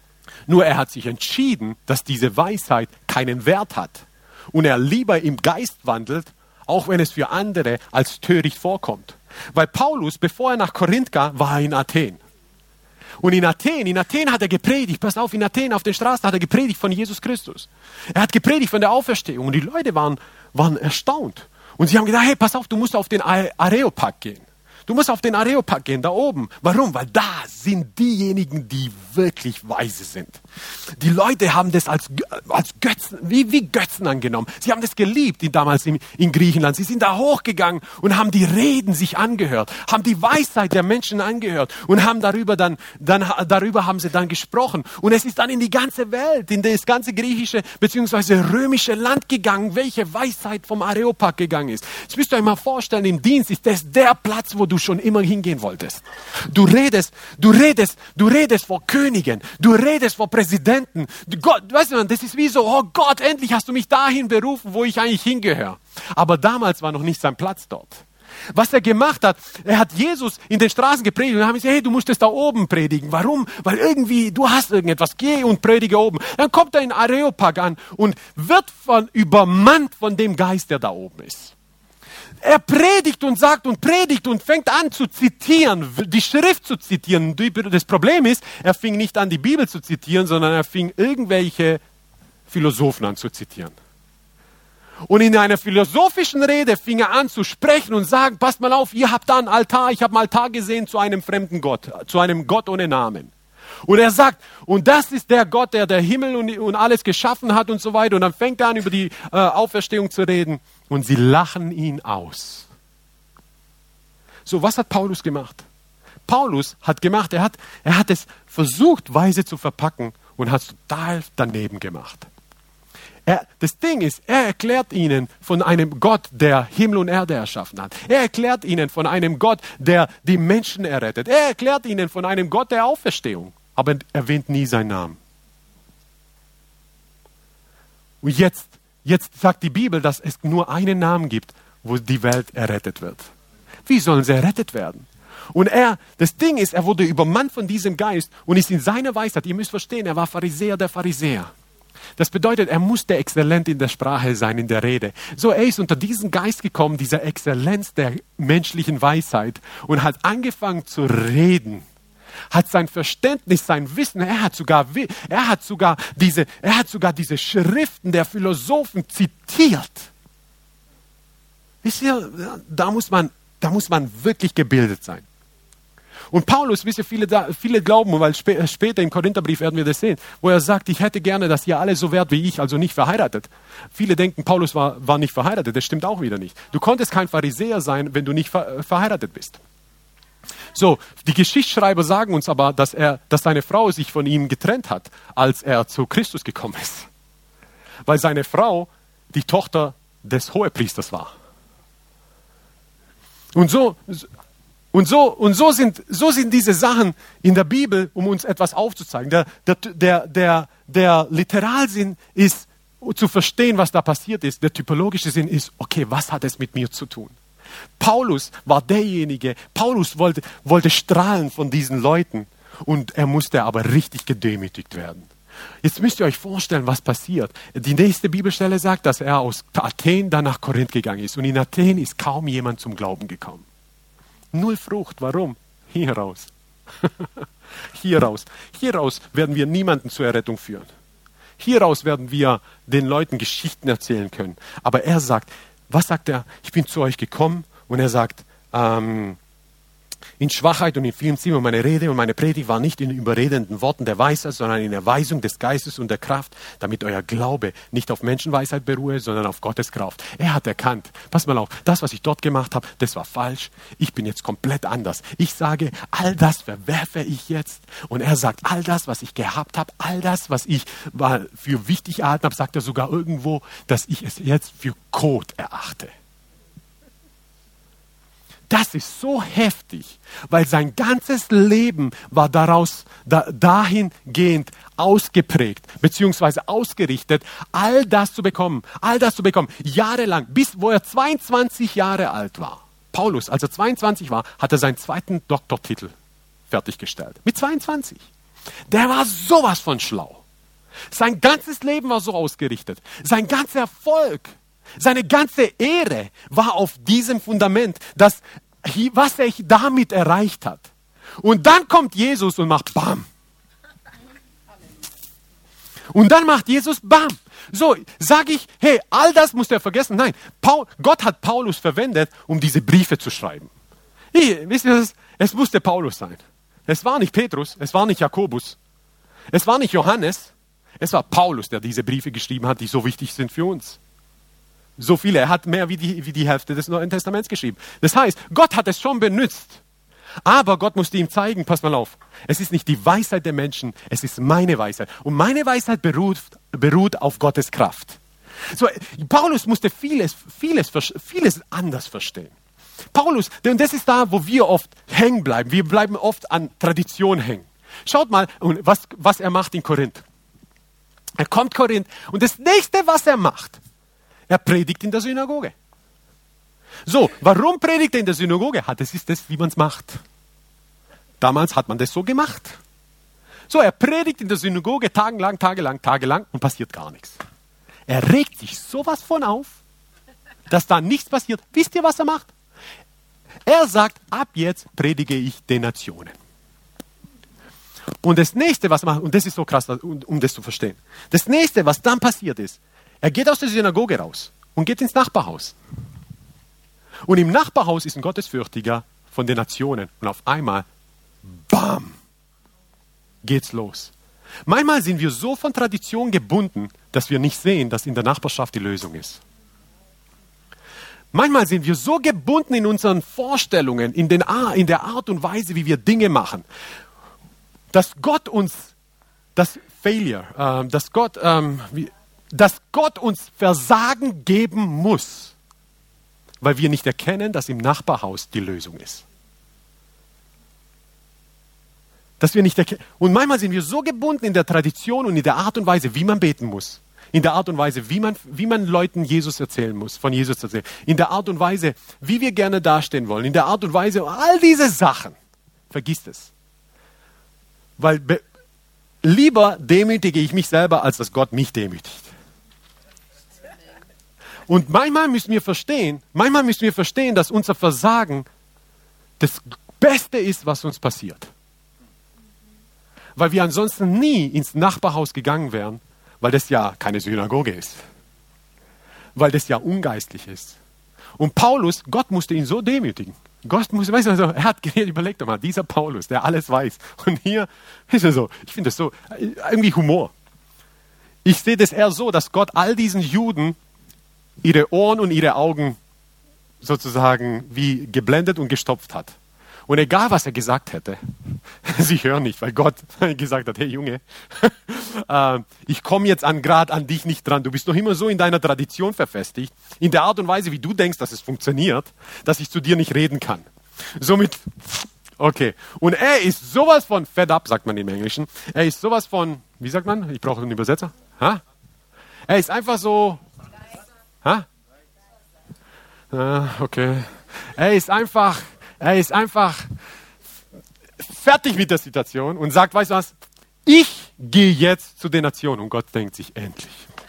Nur er hat sich entschieden, dass diese Weisheit keinen Wert hat. Und er lieber im Geist wandelt, auch wenn es für andere als töricht vorkommt. Weil Paulus, bevor er nach Korinth kam, war er in Athen. Und in Athen, in Athen hat er gepredigt, passt auf, in Athen auf den Straßen hat er gepredigt von Jesus Christus. Er hat gepredigt von der Auferstehung und die Leute waren, waren erstaunt. Und sie haben gedacht, hey, pass auf, du musst auf den Areopag gehen. Du musst auf den Areopag gehen, da oben. Warum? Weil da sind diejenigen, die wirklich weise sind. Die Leute haben das als, als Götzen, wie, wie Götzen angenommen. Sie haben das geliebt in, damals in, in Griechenland. Sie sind da hochgegangen und haben die Reden sich angehört, haben die Weisheit der Menschen angehört und haben darüber dann, dann, darüber haben sie dann gesprochen. Und es ist dann in die ganze Welt, in das ganze griechische bzw. römische Land gegangen, welche Weisheit vom Areopag gegangen ist. Jetzt müsst ihr euch mal vorstellen, im Dienst ist das der Platz, wo du schon immer hingehen wolltest. Du redest, du redest, du redest vor Königen, du redest vor Präsidenten. Gott, weißt du, das ist wie so, oh Gott, endlich hast du mich dahin berufen, wo ich eigentlich hingehöre. Aber damals war noch nicht sein Platz dort. Was er gemacht hat, er hat Jesus in den Straßen gepredigt und haben gesagt, hey, du musst es da oben predigen. Warum? Weil irgendwie, du hast irgendetwas, geh und predige oben. Dann kommt er in Areopag an und wird von, übermannt von dem Geist, der da oben ist. Er predigt und sagt und predigt und fängt an zu zitieren, die Schrift zu zitieren. Das Problem ist, er fing nicht an, die Bibel zu zitieren, sondern er fing irgendwelche Philosophen an zu zitieren. Und in einer philosophischen Rede fing er an zu sprechen und sagen, passt mal auf, ihr habt da einen Altar, ich habe einen Altar gesehen zu einem fremden Gott, zu einem Gott ohne Namen. Und er sagt, und das ist der Gott, der der Himmel und, und alles geschaffen hat und so weiter. Und dann fängt er an, über die äh, Auferstehung zu reden. Und sie lachen ihn aus. So, was hat Paulus gemacht? Paulus hat gemacht, er hat, er hat es versucht, weise zu verpacken und hat es total daneben gemacht. Er, das Ding ist, er erklärt ihnen von einem Gott, der Himmel und Erde erschaffen hat. Er erklärt ihnen von einem Gott, der die Menschen errettet. Er erklärt ihnen von einem Gott der Auferstehung. Aber er erwähnt nie seinen Namen. Und jetzt, jetzt sagt die Bibel, dass es nur einen Namen gibt, wo die Welt errettet wird. Wie sollen sie errettet werden? Und er, das Ding ist, er wurde übermannt von diesem Geist und ist in seiner Weisheit, ihr müsst verstehen, er war Pharisäer der Pharisäer. Das bedeutet, er musste exzellent in der Sprache sein, in der Rede. So, er ist unter diesen Geist gekommen, dieser Exzellenz der menschlichen Weisheit und hat angefangen zu reden. Hat sein Verständnis, sein Wissen, er hat sogar, er hat sogar diese, er hat sogar diese Schriften der Philosophen zitiert. Wisst ihr, da muss man, da muss man wirklich gebildet sein. Und Paulus, wisst ihr, viele, viele glauben, weil sp- später im Korintherbrief werden wir das sehen, wo er sagt, ich hätte gerne, dass ihr alle so wärt wie ich, also nicht verheiratet. Viele denken, Paulus war, war nicht verheiratet, das stimmt auch wieder nicht. Du konntest kein Pharisäer sein, wenn du nicht ver- verheiratet bist. So, die Geschichtsschreiber sagen uns aber, dass er, dass seine Frau sich von ihm getrennt hat, als er zu Christus gekommen ist. Weil seine Frau die Tochter des Hohepriesters war. Und so, und so, und so sind, so sind diese Sachen in der Bibel, um uns etwas aufzuzeigen. Der, der, der, der, der Literalsinn ist, zu verstehen, was da passiert ist. Der typologische Sinn ist, okay, was hat es mit mir zu tun? Paulus war derjenige, Paulus wollte, wollte strahlen von diesen Leuten und er musste aber richtig gedemütigt werden. Jetzt müsst ihr euch vorstellen, was passiert. Die nächste Bibelstelle sagt, dass er aus Athen dann nach Korinth gegangen ist und in Athen ist kaum jemand zum Glauben gekommen. Null Frucht. Warum? Hier raus. Hier raus. Hier raus werden wir niemanden zur Errettung führen. Hieraus werden wir den Leuten Geschichten erzählen können. Aber er sagt, was sagt er? Ich bin zu euch gekommen und er sagt, ähm, in Schwachheit und in vielen Zielen und meine Rede und meine Predigt war nicht in überredenden Worten der Weisheit, sondern in Erweisung des Geistes und der Kraft, damit euer Glaube nicht auf Menschenweisheit beruhe, sondern auf Gottes Kraft. Er hat erkannt, pass mal auf, das, was ich dort gemacht habe, das war falsch. Ich bin jetzt komplett anders. Ich sage, all das verwerfe ich jetzt. Und er sagt, all das, was ich gehabt habe, all das, was ich für wichtig erhalten habe, sagt er sogar irgendwo, dass ich es jetzt für Kot erachte. Das ist so heftig, weil sein ganzes Leben war daraus da, dahingehend ausgeprägt, beziehungsweise ausgerichtet, all das zu bekommen, all das zu bekommen, jahrelang, bis wo er zweiundzwanzig Jahre alt war. Paulus, als er zweiundzwanzig war, hat er seinen zweiten Doktortitel fertiggestellt. Mit zweiundzwanzig. Der war sowas von schlau. Sein ganzes Leben war so ausgerichtet. Sein ganzer Erfolg, seine ganze Ehre war auf diesem Fundament, dass, was er damit erreicht hat. Und dann kommt Jesus und macht BAM. Und dann macht Jesus BAM. So, sage ich, hey, all das muss er vergessen. Nein, Paul, Gott hat Paulus verwendet, um diese Briefe zu schreiben. Hey, wisst ihr das? Es musste Paulus sein. Es war nicht Petrus, es war nicht Jakobus, es war nicht Johannes, es war Paulus, der diese Briefe geschrieben hat, die so wichtig sind für uns. So viele, er hat mehr wie die, wie die Hälfte des Neuen Testaments geschrieben. Das heißt, Gott hat es schon benutzt. Aber Gott musste ihm zeigen, pass mal auf, es ist nicht die Weisheit der Menschen, es ist meine Weisheit. Und meine Weisheit beruht, beruht auf Gottes Kraft. So, Paulus musste vieles, vieles, vieles anders verstehen. Paulus, und das ist da, wo wir oft hängen bleiben. Wir bleiben oft an Tradition hängen. Schaut mal, was, was er macht in Korinth. Er kommt Korinth und das nächste, was er macht, er predigt in der Synagoge. So, warum predigt er in der Synagoge? Ha, das ist das, wie man es macht. Damals hat man das so gemacht. So, er predigt in der Synagoge tagelang, tagelang, tagelang und passiert gar nichts. Er regt sich sowas von auf, dass da nichts passiert. Wisst ihr, was er macht? Er sagt, ab jetzt predige ich den Nationen. Und das nächste, was er macht, und das ist so krass, um das zu verstehen. Das nächste, was dann passiert ist, er geht aus der Synagoge raus und geht ins Nachbarhaus. Und im Nachbarhaus ist ein Gottesfürchtiger von den Nationen. Und auf einmal, bam, geht's los. Manchmal sind wir so von Tradition gebunden, dass wir nicht sehen, dass in der Nachbarschaft die Lösung ist. Manchmal sind wir so gebunden in unseren Vorstellungen, in, den, in der Art und Weise, wie wir Dinge machen, dass Gott uns, das Failure, äh, dass Gott, ähm, wie, dass Gott uns Versagen geben muss, weil wir nicht erkennen, dass im Nachbarhaus die Lösung ist. Dass wir nicht erkennen. Und manchmal sind wir so gebunden in der Tradition und in der Art und Weise, wie man beten muss. In der Art und Weise, wie man, wie man Leuten Jesus erzählen muss, von Jesus erzählen. In der Art und Weise, wie wir gerne dastehen wollen. In der Art und Weise, all diese Sachen. Vergiss es. Weil be- lieber demütige ich mich selber, als dass Gott mich demütigt. Und manchmal müssen wir verstehen, manchmal müssen wir verstehen, dass unser Versagen das Beste ist, was uns passiert. Weil wir ansonsten nie ins Nachbarhaus gegangen wären, weil das ja keine Synagoge ist. Weil das ja ungeistlich ist. Und Paulus, Gott musste ihn so demütigen. Gott musste, weißt du, also, er hat überlegt doch mal, dieser Paulus, der alles weiß. Und hier ist er so, ich finde das so, irgendwie Humor. Ich sehe das eher so, dass Gott all diesen Juden ihre Ohren und ihre Augen sozusagen wie geblendet und gestopft hat. Und egal, was er gesagt hätte, sie hören nicht, weil Gott gesagt hat, hey Junge, äh, ich komme jetzt an Grad an dich nicht dran. Du bist noch immer so in deiner Tradition verfestigt, in der Art und Weise, wie du denkst, dass es funktioniert, dass ich zu dir nicht reden kann. Somit, okay. Und er ist sowas von fed up, sagt man im Englischen. Er ist sowas von, wie sagt man? Ich brauche einen Übersetzer. Ha? Er ist einfach so, ha? Ah, okay. Er ist einfach, er ist einfach fertig mit der Situation und sagt, weißt du was? Ich gehe jetzt zu den Nationen. Und Gott denkt sich, endlich.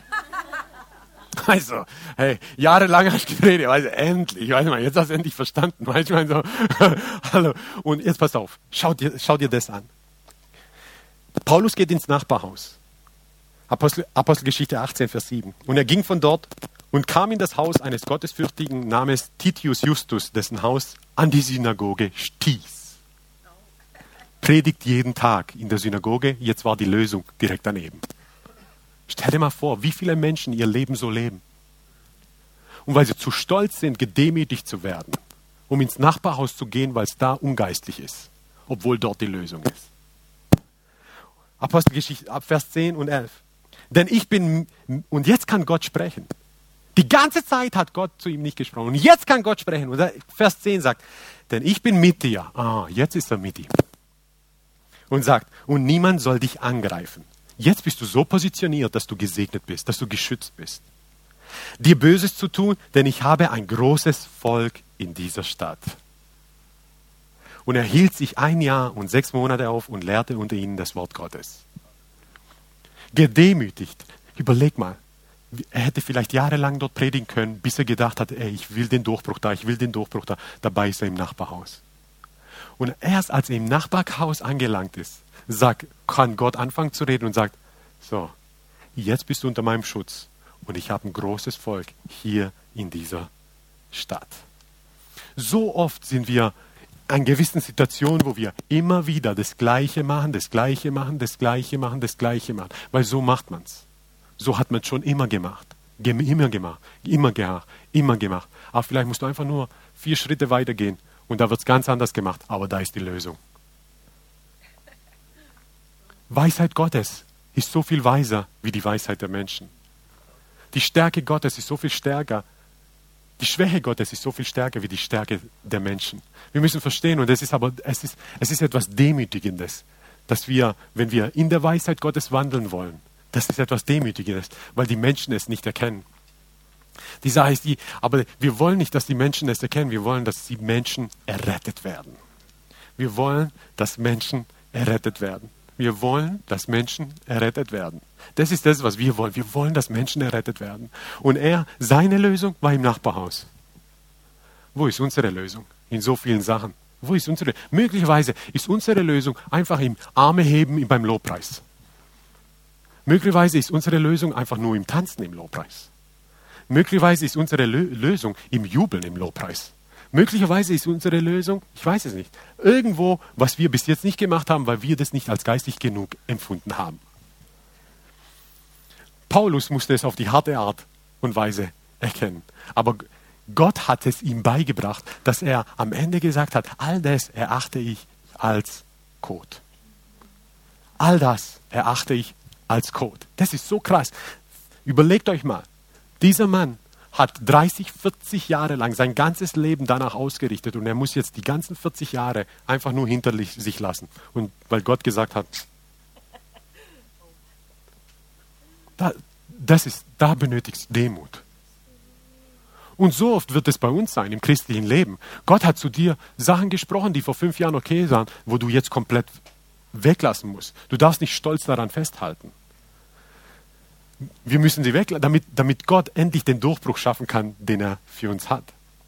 Also, hey, jahrelang hast du geredet, also endlich, weißt du, jetzt hast du endlich verstanden, weißt du, so, hallo. Und jetzt pass auf, schau dir, schau dir das an. Paulus geht ins Nachbarhaus. Apostel, Apostelgeschichte achtzehn, Vers sieben. Und er ging von dort und kam in das Haus eines Gottesfürchtigen namens Titius Justus, dessen Haus an die Synagoge stieß. Predigt jeden Tag in der Synagoge, jetzt war die Lösung direkt daneben. Stell dir mal vor, wie viele Menschen ihr Leben so leben. Und weil sie zu stolz sind, gedemütigt zu werden, um ins Nachbarhaus zu gehen, weil es da ungeistlich ist, obwohl dort die Lösung ist. Apostelgeschichte, ab Vers zehn und elf. Denn ich bin, und jetzt kann Gott sprechen. Die ganze Zeit hat Gott zu ihm nicht gesprochen. Und jetzt kann Gott sprechen. Und Vers zehn sagt, denn ich bin mit dir. Ah, jetzt ist er mit dir. Und sagt, und niemand soll dich angreifen. Jetzt bist du so positioniert, dass du gesegnet bist, dass du geschützt bist. Dir Böses zu tun, denn ich habe ein großes Volk in dieser Stadt. Und er hielt sich ein Jahr und sechs Monate auf und lehrte unter ihnen das Wort Gottes. Gedemütigt. Überleg mal, er hätte vielleicht jahrelang dort predigen können, bis er gedacht hat, ey, ich will den Durchbruch da, ich will den Durchbruch da. Dabei ist er im Nachbarhaus. Und erst als er im Nachbarhaus angelangt ist, sagt, kann Gott anfangen zu reden und sagt, so, jetzt bist du unter meinem Schutz und ich habe ein großes Volk hier in dieser Stadt. So oft sind wir in gewissen Situationen, wo wir immer wieder das Gleiche machen, das Gleiche machen, das Gleiche machen, das Gleiche machen. Weil so macht man es. So hat man es schon immer gemacht. Immer gemacht, immer gemacht, immer gemacht. Aber vielleicht musst du einfach nur vier Schritte weitergehen und da wird es ganz anders gemacht. Aber da ist die Lösung. Weisheit Gottes ist so viel weiser wie die Weisheit der Menschen. Die Stärke Gottes ist so viel stärker. Die Schwäche Gottes ist so viel stärker wie die Stärke der Menschen. Wir müssen verstehen, und es ist aber es ist, es ist etwas Demütigendes, dass wir, wenn wir in der Weisheit Gottes wandeln wollen, das ist etwas Demütigendes, weil die Menschen es nicht erkennen. Die Sache ist die, aber wir wollen nicht, dass die Menschen es erkennen, wir wollen, dass die Menschen errettet werden. Wir wollen, dass Menschen errettet werden. Wir wollen, dass Menschen errettet werden. Das ist das, was wir wollen. Wir wollen, dass Menschen errettet werden. Und er, seine Lösung war im Nachbarhaus. Wo ist unsere Lösung? In so vielen Sachen. Wo ist unsere? Möglicherweise ist unsere Lösung einfach im Arme heben beim Lobpreis. Möglicherweise ist unsere Lösung einfach nur im Tanzen im Lobpreis. Möglicherweise ist unsere Lö- Lösung im Jubeln im Lobpreis. Möglicherweise ist unsere Lösung, ich weiß es nicht, irgendwo, was wir bis jetzt nicht gemacht haben, weil wir das nicht als geistig genug empfunden haben. Paulus musste es auf die harte Art und Weise erkennen. Aber Gott hat es ihm beigebracht, dass er am Ende gesagt hat, all das erachte ich als Kot. All das erachte ich als Kot. Das ist so krass. Überlegt euch mal, dieser Mann hat dreißig, vierzig Jahre lang sein ganzes Leben danach ausgerichtet und er muss jetzt die ganzen vierzig Jahre einfach nur hinter sich lassen. Und weil Gott gesagt hat, da, das ist, da benötigst du Demut. Und so oft wird es bei uns sein, im christlichen Leben. Gott hat zu dir Sachen gesprochen, die vor fünf Jahren okay waren, wo du jetzt komplett weglassen musst. Du darfst nicht stolz daran festhalten. Wir müssen sie weglassen, damit, damit Gott endlich den Durchbruch schaffen kann, den er für uns hat.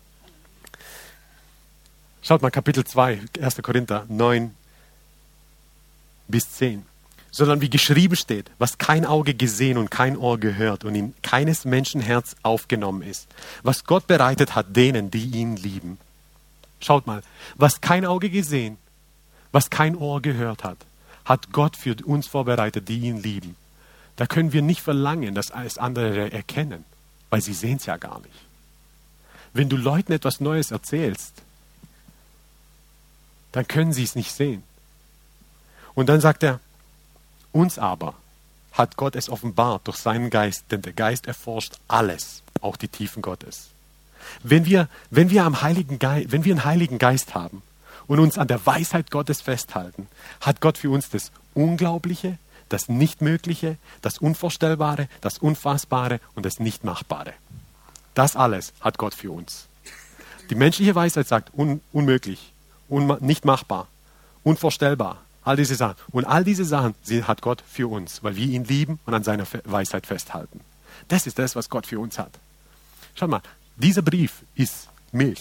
Schaut mal, Kapitel zwei, erster Korinther neun bis zehn. Sondern wie geschrieben steht, was kein Auge gesehen und kein Ohr gehört und in keines Menschen Herz aufgenommen ist, was Gott bereitet hat denen, die ihn lieben. Schaut mal, was kein Auge gesehen, was kein Ohr gehört hat, hat Gott für uns vorbereitet, die ihn lieben. Da können wir nicht verlangen, dass alles andere erkennen, weil sie sehen es ja gar nicht. Wenn du Leuten etwas Neues erzählst, dann können sie es nicht sehen. Und dann sagt er, uns aber hat Gott es offenbart durch seinen Geist, denn der Geist erforscht alles, auch die Tiefen Gottes. Wenn wir, wenn wir am Heiligen Geist, wenn wir einen Heiligen Geist haben und uns an der Weisheit Gottes festhalten, hat Gott für uns das Unglaubliche, das Nichtmögliche, das Unvorstellbare, das Unfassbare und das Nichtmachbare. Das alles hat Gott für uns. Die menschliche Weisheit sagt un, unmöglich, un, nicht machbar, unvorstellbar. All diese Sachen. Und all diese Sachen hat Gott für uns, weil wir ihn lieben und an seiner Weisheit festhalten. Das ist das, was Gott für uns hat. Schaut mal, dieser Brief ist Milch.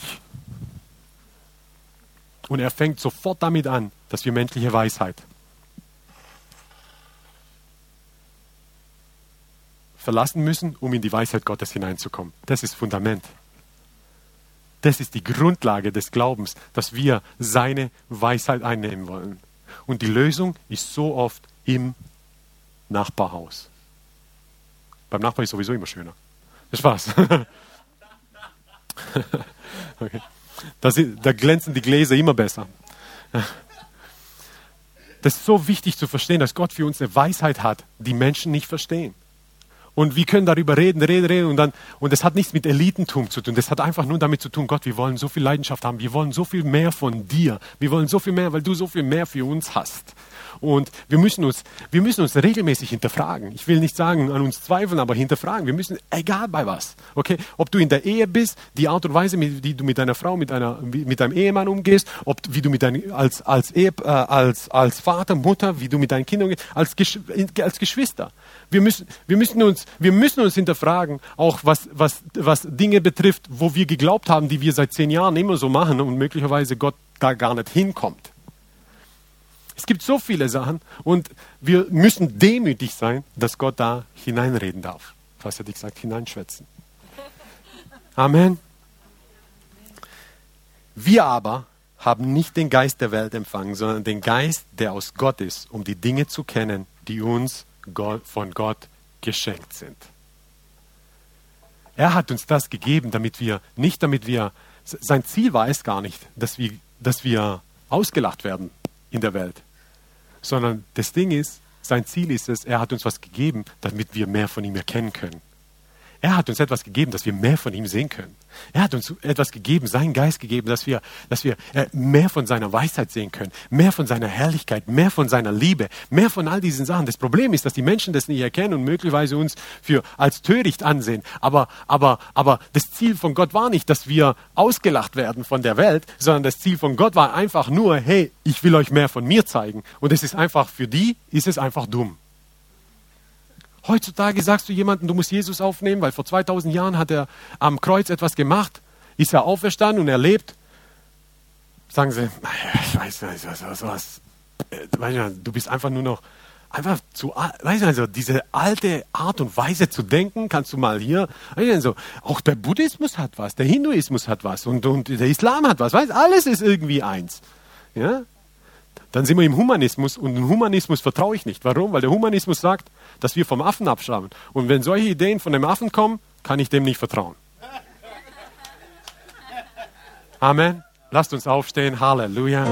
Und er fängt sofort damit an, dass wir menschliche Weisheit verlassen müssen, um in die Weisheit Gottes hineinzukommen. Das ist Fundament. Das ist die Grundlage des Glaubens, dass wir seine Weisheit einnehmen wollen. Und die Lösung ist so oft im Nachbarhaus. Beim Nachbar ist sowieso immer schöner. Spaß. Okay. Das, da glänzen die Gläser immer besser. Das ist so wichtig zu verstehen, dass Gott für uns eine Weisheit hat, die Menschen nicht verstehen. Und wir können darüber reden, reden, reden und dann, und das hat nichts mit Elitentum zu tun. Das hat einfach nur damit zu tun, Gott, wir wollen so viel Leidenschaft haben. Wir wollen so viel mehr von dir. Wir wollen so viel mehr, weil du so viel mehr für uns hast. Und wir müssen uns, wir müssen uns regelmäßig hinterfragen. Ich will nicht sagen, an uns zweifeln, aber hinterfragen. Wir müssen, egal bei was. Okay? Ob du in der Ehe bist, die Art und Weise, wie du mit deiner Frau, mit deiner, mit deinem Ehemann umgehst, ob, wie du mit dein, als, als, Ehe, äh, als, als Vater, Mutter, wie du mit deinen Kindern umgehst, als, Gesch, als Geschwister. Wir müssen, wir müssen uns, wir müssen uns hinterfragen, auch was, was, was Dinge betrifft, wo wir geglaubt haben, die wir seit zehn Jahren immer so machen und möglicherweise Gott da gar nicht hinkommt. Es gibt so viele Sachen und wir müssen demütig sein, dass Gott da hineinreden darf. Was hätte ich gesagt? Hineinschwätzen. Amen. Wir aber haben nicht den Geist der Welt empfangen, sondern den Geist, der aus Gott ist, um die Dinge zu kennen, die uns von Gott geschenkt sind. Er hat uns das gegeben, damit wir, nicht damit wir, sein Ziel war es gar nicht, dass wir, dass wir ausgelacht werden in der Welt, sondern das Ding ist, sein Ziel ist es, er hat uns was gegeben, damit wir mehr von ihm erkennen können. Er hat uns etwas gegeben, dass wir mehr von ihm sehen können. Er hat uns etwas gegeben, seinen Geist gegeben, dass wir, dass wir mehr von seiner Weisheit sehen können, mehr von seiner Herrlichkeit, mehr von seiner Liebe, mehr von all diesen Sachen. Das Problem ist, dass die Menschen das nicht erkennen und möglicherweise uns für als töricht ansehen. Aber, aber, aber das Ziel von Gott war nicht, dass wir ausgelacht werden von der Welt, sondern das Ziel von Gott war einfach nur, hey, ich will euch mehr von mir zeigen. Und es ist einfach, für die ist es einfach dumm. Heutzutage sagst du jemandem, du musst Jesus aufnehmen, weil vor zweitausend Jahren hat er am Kreuz etwas gemacht, ist er auferstanden und er lebt. Sagen sie, ich weiß nicht, was, was, was, du bist einfach nur noch, einfach zu, weißt du, also diese alte Art und Weise zu denken, kannst du mal hier, also, auch der Buddhismus hat was, der Hinduismus hat was und, und der Islam hat was, weißt, alles ist irgendwie eins. Ja? Dann sind wir im Humanismus und im Humanismus vertraue ich nicht. Warum? Weil der Humanismus sagt, dass wir vom Affen abstammen. Und wenn solche Ideen von dem Affen kommen, kann ich dem nicht vertrauen. Amen. Lasst uns aufstehen. Halleluja.